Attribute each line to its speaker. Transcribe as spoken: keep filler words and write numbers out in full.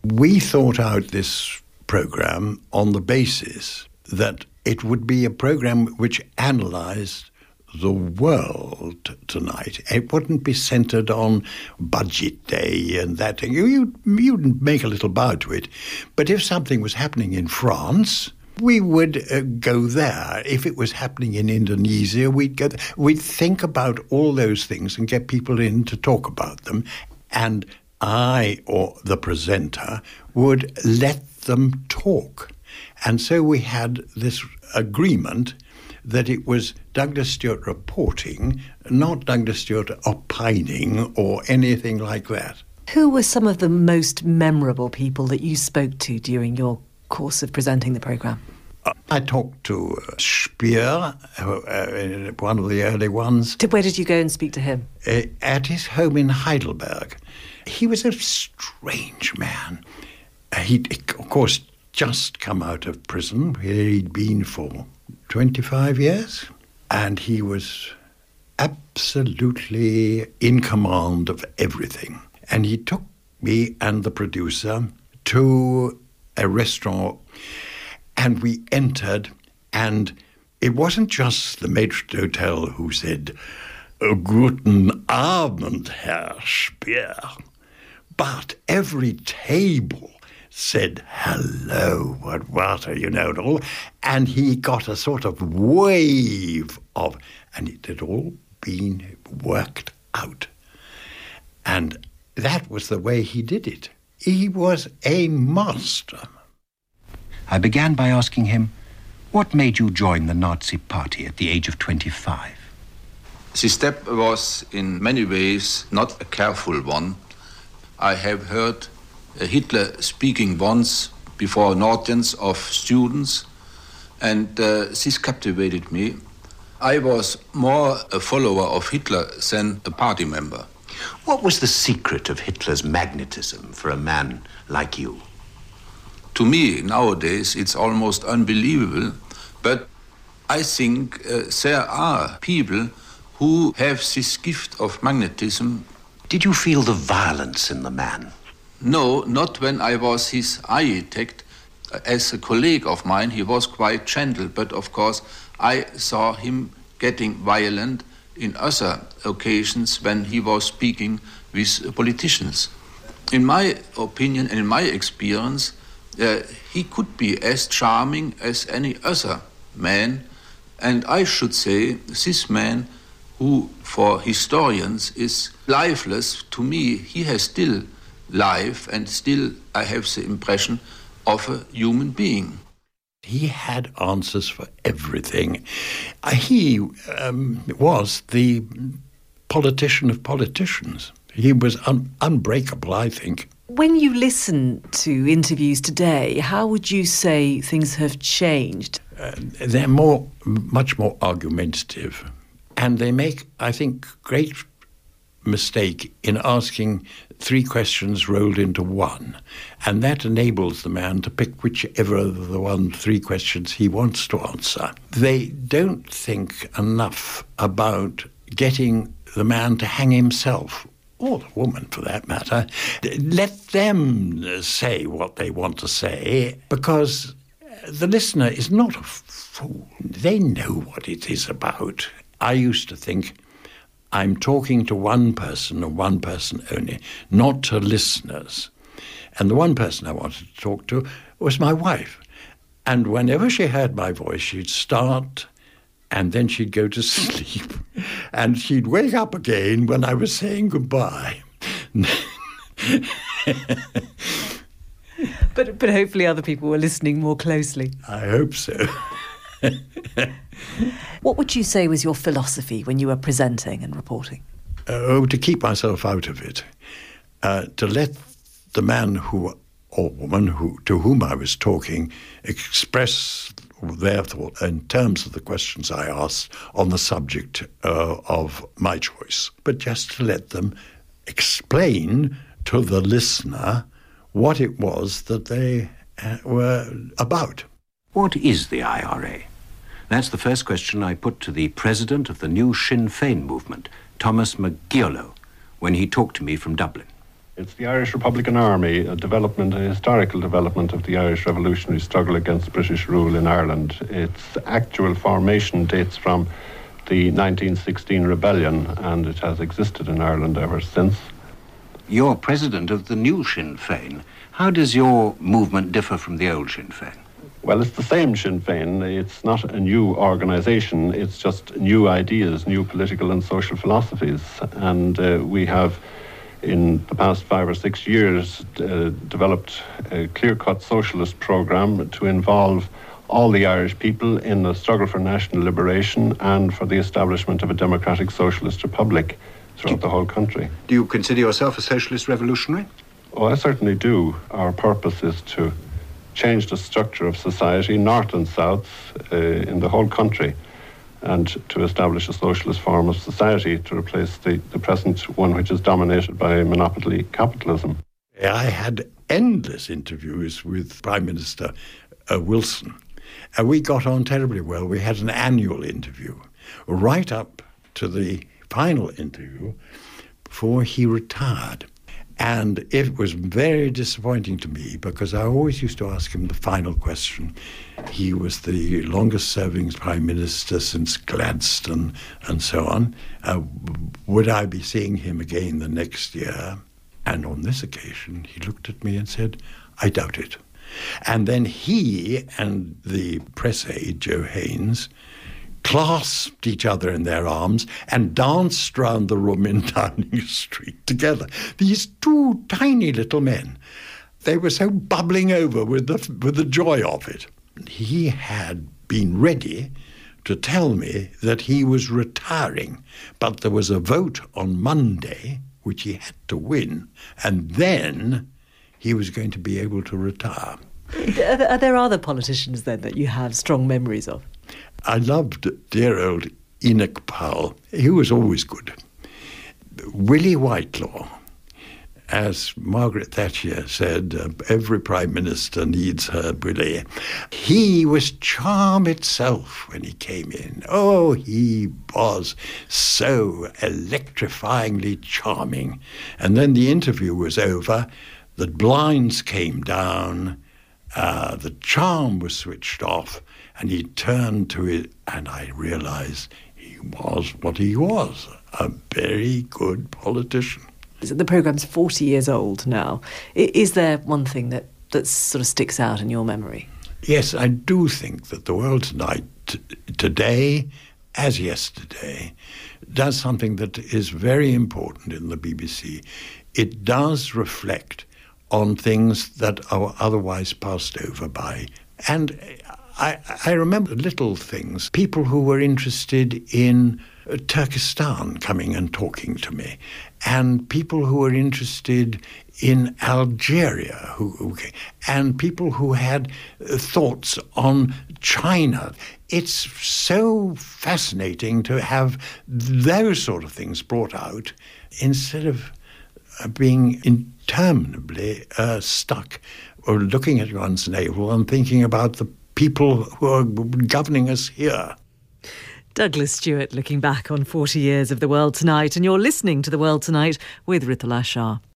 Speaker 1: We thought out this programme on the basis that it would be a programme which analysed the world tonight. It wouldn't be centred on budget day and that thing. You, you'd, you'd make a little bow to it. But if something was happening in France, we would uh, go there. If it was happening in Indonesia, we'd go there. We'd think about all those things and get people in to talk about them. And I, or the presenter, would let them talk. And so we had this agreement that it was Douglas Stewart reporting, not Douglas Stewart opining or anything like that.
Speaker 2: Who were some of the most memorable people that you spoke to during your course of presenting the programme?
Speaker 1: I talked to Speer, uh, one of the early ones.
Speaker 2: Where did you go and speak to him?
Speaker 1: Uh, at his home in Heidelberg. He was a strange man. Uh, he'd, of course, just come out of prison, where he'd been for twenty-five years, and he was absolutely in command of everything. And he took me and the producer to a restaurant, and we entered, and it wasn't just the maitre d'hotel who said, "Guten Abend, Herr Speer," but every table said, "Hello, what water," you know, and all. And he got a sort of wave of, and it had all been worked out. And that was the way he did it. He was a master.
Speaker 3: I began by asking him, what made you join the Nazi Party at the age of twenty-five?
Speaker 4: The step was in many ways not a careful one. I have heard Hitler speaking once before an audience of students, and uh, this captivated me. I was more a follower of Hitler than a party member.
Speaker 3: What was the secret of Hitler's magnetism for a man like you?
Speaker 4: To me, nowadays, it's almost unbelievable, but I think uh, there are people who have this gift of magnetism.
Speaker 3: Did you feel the violence in the man?
Speaker 4: No, not when I was his architect. As a colleague of mine, he was quite gentle, but of course I saw him getting violent in other occasions when he was speaking with politicians. In my opinion and in my experience, uh, he could be as charming as any other man, and I should say this man, who for historians is lifeless, to me he has still life, and still I have the impression of a human being.
Speaker 1: He had answers for everything. He um, was the politician of politicians. He was un- unbreakable, I think.
Speaker 2: When you listen to interviews today, how would you say things have changed?
Speaker 1: Uh, they're more, much more argumentative. And they make, I think, great mistake in asking three questions rolled into one, and that enables the man to pick whichever of the one three questions he wants to answer. They don't think enough about getting the man to hang himself, or the woman for that matter. Let them say what they want to say, because the listener is not a fool. They know what it is about. I used to think, I'm talking to one person and one person only, not to listeners. And the one person I wanted to talk to was my wife. And whenever she heard my voice, she'd start and then she'd go to sleep. And she'd wake up again when I was saying goodbye.
Speaker 2: but but hopefully other people were listening more closely.
Speaker 1: I hope so.
Speaker 2: What would you say was your philosophy when you were presenting and reporting?
Speaker 1: Oh, to keep myself out of it. Uh, to let the man who, or woman who to whom I was talking express their thought in terms of the questions I asked on the subject uh, of my choice. But just to let them explain to the listener what it was that they uh, were about.
Speaker 3: What is the I R A? That's the first question I put to the president of the new Sinn Féin movement, Thomas McGeoch, when he talked to me from Dublin.
Speaker 5: It's the Irish Republican Army, a development, a historical development of the Irish revolutionary struggle against British rule in Ireland. Its actual formation dates from the nineteen sixteen rebellion, and it has existed in Ireland ever since.
Speaker 3: You're president of the new Sinn Féin. How does your movement differ from the old Sinn Féin?
Speaker 5: Well, it's the same Sinn Féin. It's not a new organisation. It's just new ideas, new political and social philosophies. And uh, we have, in the past five or six years, uh, developed a clear-cut socialist programme to involve all the Irish people in the struggle for national liberation and for the establishment of a democratic socialist republic throughout the whole country.
Speaker 3: Do you consider yourself a socialist revolutionary?
Speaker 5: Oh, I certainly do. Our purpose is to change the structure of society, north and south, uh, in the whole country, and to establish a socialist form of society to replace the, the present one which is dominated by monopoly capitalism.
Speaker 1: I had endless interviews with Prime Minister uh, Wilson, and we got on terribly well. We had an annual interview, right up to the final interview before he retired. And it was very disappointing to me because I always used to ask him the final question. He was the longest-serving Prime Minister since Gladstone and so on. Uh, would I be seeing him again the next year? And on this occasion, he looked at me and said, I doubt it. And then he and the press aide, Joe Haynes, clasped each other in their arms and danced round the room in Downing Street together. These two tiny little men. They were so bubbling over with the, with the joy of it. He had been ready to tell me that he was retiring, but there was a vote on Monday, which he had to win, and then he was going to be able to retire.
Speaker 2: Are there other politicians then that you have strong memories of?
Speaker 1: I loved dear old Enoch Powell. He was always good. Willie Whitelaw, as Margaret Thatcher said, uh, every Prime Minister needs her Willie. He was charm itself when he came in. Oh, he was so electrifyingly charming. And then the interview was over, the blinds came down, uh, the charm was switched off, and he turned to it, and I realised he was what he was, a very good politician.
Speaker 2: The programme's forty years old now. Is there one thing that, that sort of sticks out in your memory?
Speaker 1: Yes, I do think that The World Tonight, t- today as yesterday, does something that is very important in the B B C. It does reflect on things that are otherwise passed over by. And I, I remember little things, people who were interested in Turkestan coming and talking to me, and people who were interested in Algeria, who, who and people who had thoughts on China. It's so fascinating to have those sort of things brought out instead of being interminably uh, stuck or looking at one's navel and thinking about the people who are governing us here.
Speaker 2: Douglas Stewart looking back on forty years of The World Tonight, and you're listening to The World Tonight with Rituala Shah.